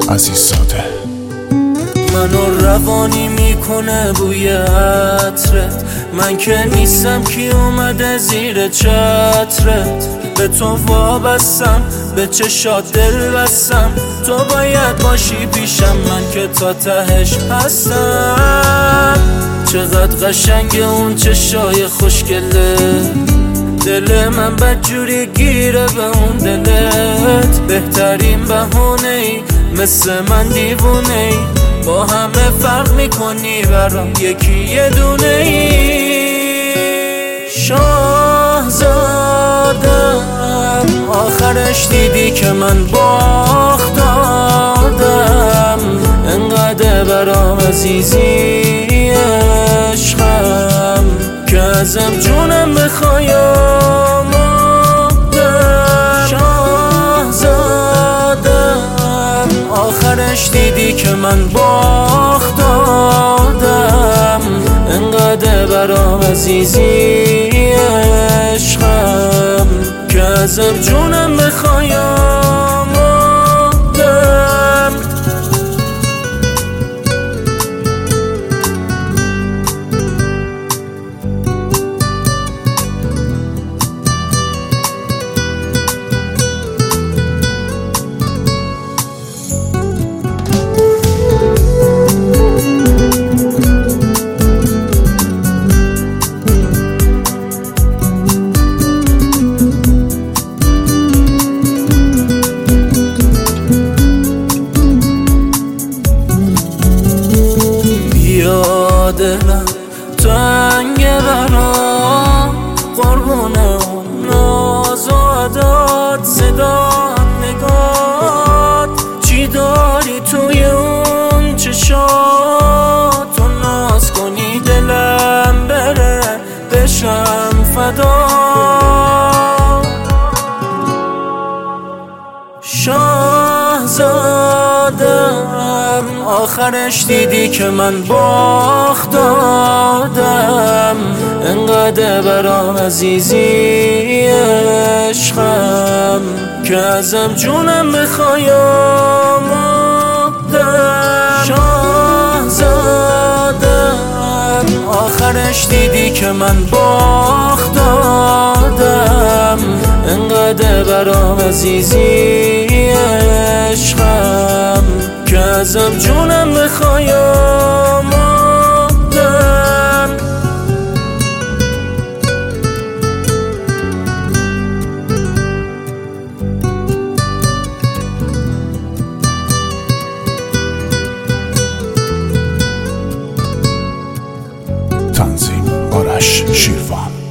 عزیزاده. منو روانی میکنه بوی عطرت، من که نیستم کی اومده زیر چترت. به تو وابستم، به چشات دل بستم، تو باید باشی پیشم، من که تا تهش هستم. چقدر قشنگ اون چشای خوشگله، دل من بدجوری گیره به اون دلت. بهترین بهونه ای مثل من دیوونه ای، با همه فرق میکنی برام یکی یه دونه ای. شاهزادم آخرش دیدی که من باختادم، انقدر برام عزیزی عشقم که ازم جونم بخوای آمادم. شاهزادم آخرش دیدی که من باختادم، انقدر برام عزیزی عشقم که ازم جونم بخوای آمادم. دلم تنگه برام، قربون اون ناز و عداد، صدا نگات. چی داری توی اون چشات، تو ناز کنی دلم بره بشم فدا. شاهزادم آخرش دیدی که من باختادم، انقدر برام عزیزی عشقم که ازم جونم بخوای آمادم. شاهزادم آخرش دیدی که من باختادم، انقدر برام عزیزی عشقم که ازم جونم بخوای آمادم. تنظیم آرش شیروان.